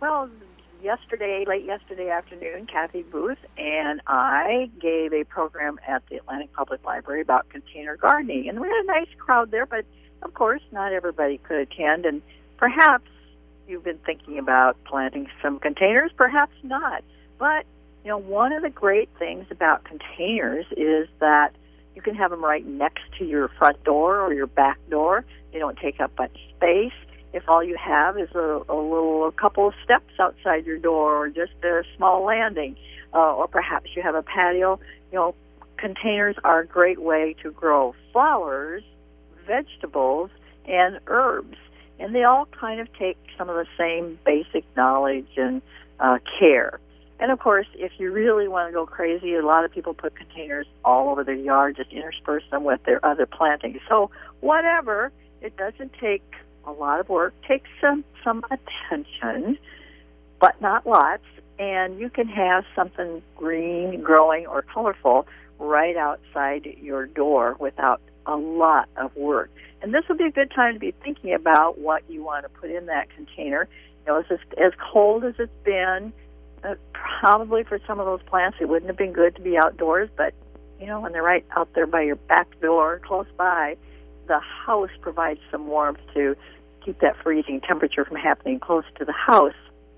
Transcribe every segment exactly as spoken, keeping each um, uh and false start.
Well, yesterday, late yesterday afternoon, Kathy Booth and I gave a program at the Atlantic Public Library about container gardening. And we had a nice crowd there, but of course, not everybody could attend. And perhaps you've been thinking about planting some containers, perhaps not. But, you know, one of the great things about containers is that you can have them right next to your front door or your back door. They don't take up much space. If all you have is a, a little a couple of steps outside your door or just a small landing, uh, or perhaps you have a patio, you know, containers are a great way to grow flowers, vegetables, and herbs. And they all kind of take some of the same basic knowledge and uh, care. And, of course, if you really want to go crazy, a lot of people put containers all over their yard, just intersperse them with their other plantings. So whatever, it doesn't take a lot of work, takes some, some attention, but not lots, and you can have something green, growing, or colorful right outside your door without a lot of work. And this would be a good time to be thinking about what you want to put in that container. You know, as, as cold as it's been, uh, probably for some of those plants it wouldn't have been good to be outdoors, but, you know, when they're right out there by your back door, close by, the house provides some warmth to keep that freezing temperature from happening close to the house.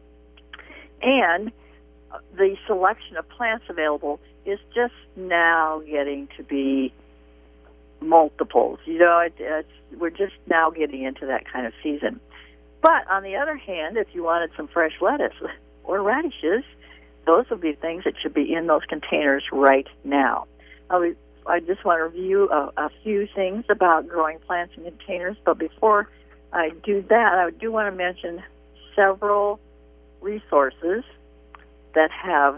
And the selection of plants available is just now getting to be multiples. You know, it, it's, we're just now getting into that kind of season. But on the other hand, if you wanted some fresh lettuce or radishes, those would be things that should be in those containers right now. I, I just want to review a, a few things about growing plants in containers, but before I do that, I do want to mention several resources that have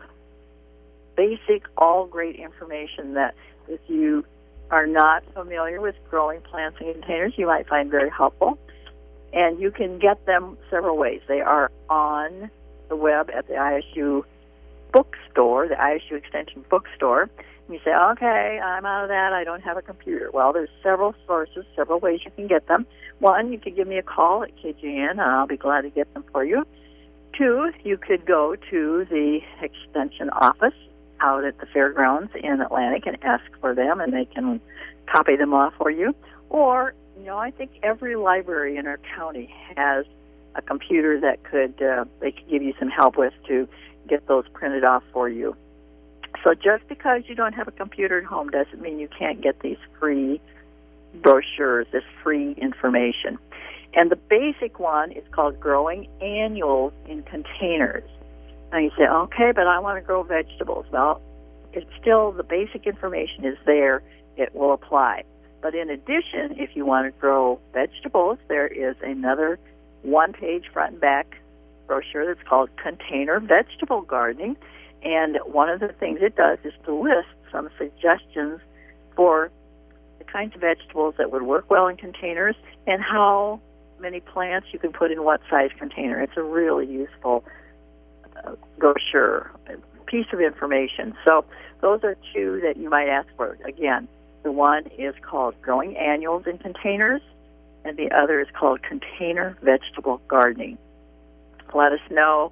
basic, all great information that if you are not familiar with growing plants in containers, you might find very helpful. And you can get them several ways. They are on the web at the I S U bookstore, the I S U Extension bookstore. And you say, okay, I'm out of that. I don't have a computer. Well, there's several sources, several ways you can get them. One, you could give me a call at K G N, and I'll be glad to get them for you. Two, you could go to the Extension office out at the fairgrounds in Atlantic and ask for them, and they can copy them off for you. Or, you know, I think every library in our county has a computer that could uh, they could give you some help with to get those printed off for you. So just because you don't have a computer at home doesn't mean you can't get these free brochures, this free information. And the basic one is called Growing Annuals in Containers. Now you say, okay, but I want to grow vegetables. Well, it's still, the basic information is there. It will apply. But in addition, if you want to grow vegetables, there is another one-page front and back brochure that's called Container Vegetable Gardening. And one of the things it does is to list some suggestions for the kinds of vegetables that would work well in containers and how many plants you can put in what size container. It's a really useful uh, brochure, piece of information. So those are two that you might ask for. Again, the one is called Growing Annuals in Containers, and the other is called Container Vegetable Gardening. Let us know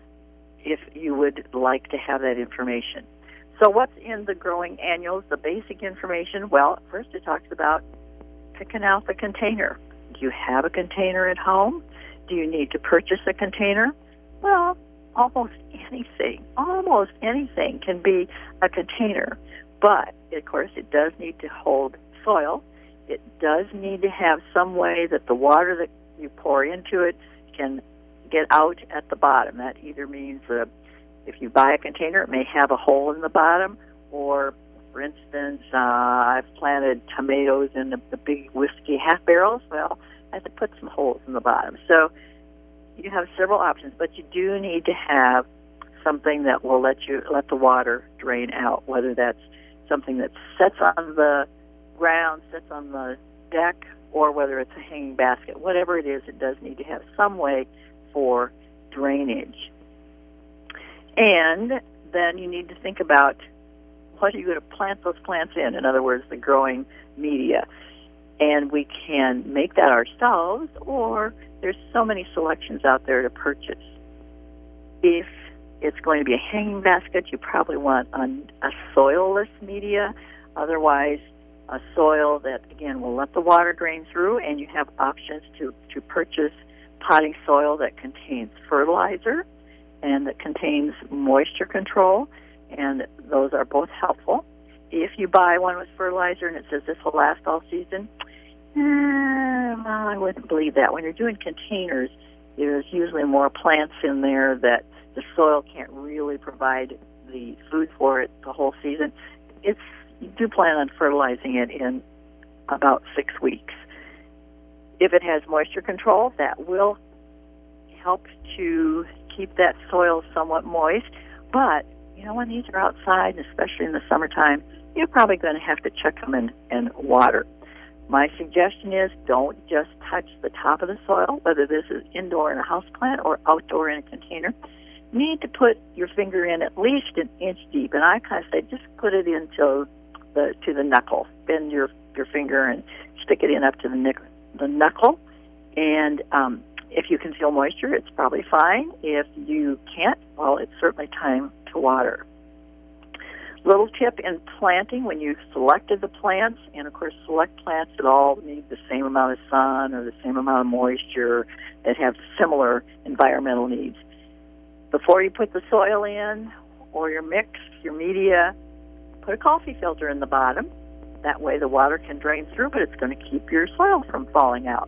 if you would like to have that information. So what's in the Growing Annuals, the basic information? Well, first it talks about picking out the container. Do you have a container at home? Do you need to purchase a container? Well, almost anything, almost anything can be a container. But, of course, it does need to hold soil. It does need to have some way that the water that you pour into it can get out at the bottom. That either means uh, if you buy a container, it may have a hole in the bottom, or, for instance, uh, I've planted tomatoes in the, the big whiskey half barrels. Well, I have to put some holes in the bottom. So you have several options, but you do need to have something that will let you let the water drain out, whether that's something that sits on the ground, sits on the deck, or whether it's a hanging basket. Whatever it is, it does need to have some way for drainage. And then you need to think about what are you going to plant those plants in, in other words, the growing media. And we can make that ourselves, or there's so many selections out there to purchase. If it's going to be a hanging basket, you probably want a, a soilless media. Otherwise, a soil that, again, will let the water drain through, and you have options to, to purchase potting soil that contains fertilizer and that contains moisture control, and those are both helpful. If you buy one with fertilizer and it says this will last all season, eh, well, I wouldn't believe that. When you're doing containers, there's usually more plants in there that the soil can't really provide the food for it the whole season. It's you do plan on fertilizing it in about six weeks. If it has moisture control, that will help to keep that soil somewhat moist. But, you know, when these are outside, especially in the summertime, you're probably going to have to check them and, and water. My suggestion is don't just touch the top of the soil, whether this is indoor in a house plant or outdoor in a container. You need to put your finger in at least an inch deep, and I kind of say just put it into the to the knuckle. Bend your, your finger and stick it in up to the, nick, the knuckle. And um, if you can feel moisture, it's probably fine. If you can't, well, it's certainly time to water. Little tip in planting, when you've selected the plants, and of course select plants that all need the same amount of sun or the same amount of moisture, that have similar environmental needs. Before you put the soil in or your mix, your media, put a coffee filter in the bottom. That way the water can drain through, but it's going to keep your soil from falling out.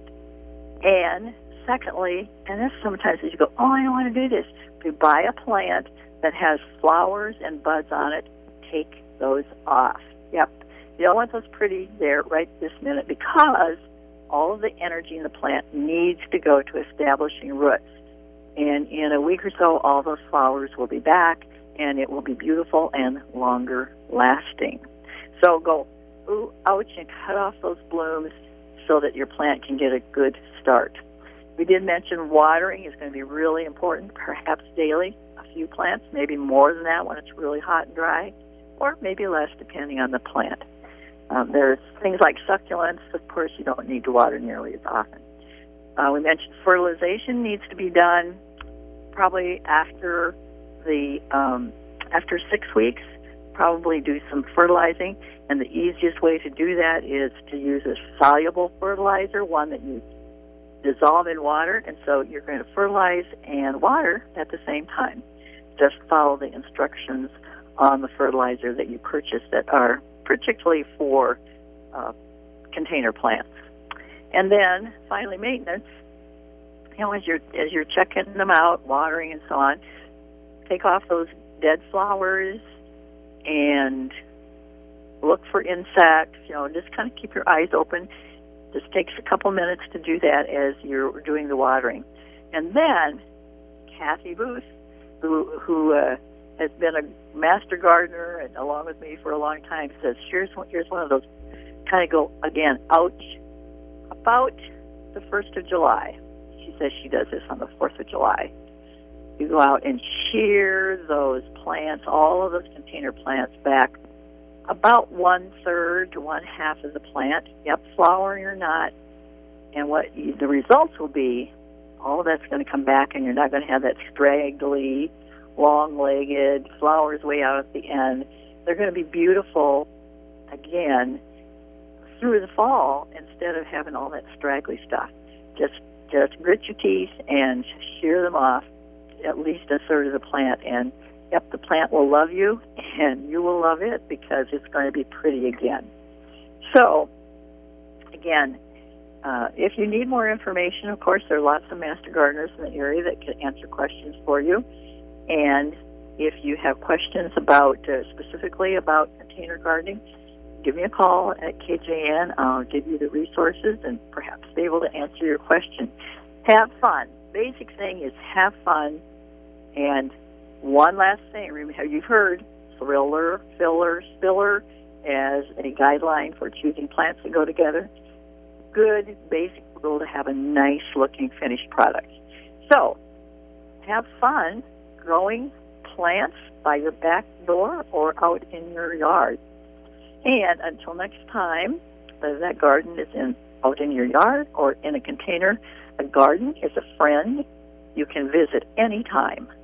And secondly, and this sometimes as you go, oh, I don't want to do this, if you buy a plant that has flowers and buds on it, take those off. Yep. You don't want those pretty there right this minute, because all of the energy in the plant needs to go to establishing roots. And in a week or so, all those flowers will be back, and it will be beautiful and longer lasting. So go ooh, ouch, and cut off those blooms so that your plant can get a good start. We did mention watering is going to be really important, perhaps daily. A few plants, maybe more than that when it's really hot and dry, or maybe less depending on the plant. Um, there's things like succulents, of course, you don't need to water nearly as often. Uh, we mentioned fertilization needs to be done probably after the um, after six weeks. Probably do some fertilizing, and the easiest way to do that is to use a soluble fertilizer, one that you dissolve in water, and so you're going to fertilize and water at the same time. Just follow the instructions on the fertilizer that you purchase that are particularly for uh, container plants. And then, finally, maintenance. You know, as you're as you're checking them out, watering and so on, take off those dead flowers and look for insects. You know, just kind of keep your eyes open. Just takes a couple minutes to do that as you're doing the watering. And then, Kathy Booth, who who uh, has been a master gardener and along with me for a long time, says, here's one, here's one of those kind of go, again, ouch, about the first of July. She says she does this on the fourth of July. You go out and shear those plants, all of those container plants, back about one-third to one-half of the plant, yep, flowering or not. And what you, the results will be, all of that's going to come back, and you're not going to have that straggly, long-legged flowers way out at the end. They're going to be beautiful, again, through the fall instead of having all that straggly stuff. Just just grit your teeth and shear them off, at least a third of the plant. And, yep, the plant will love you, and you will love it because it's going to be pretty again. So, again, uh, if you need more information, of course, there are lots of master gardeners in the area that can answer questions for you. And if you have questions about, uh, specifically about container gardening, give me a call at K J N. I'll give you the resources and perhaps be able to answer your question. Have fun. Basic thing is have fun. And one last thing, remember, you've heard thriller, filler, spiller as a guideline for choosing plants that go together. Good basic rule to have a nice-looking finished product. So, have fun growing plants by your back door or out in your yard. And until next time, whether that garden is in out in your yard or in a container, a garden is a friend you can visit anytime.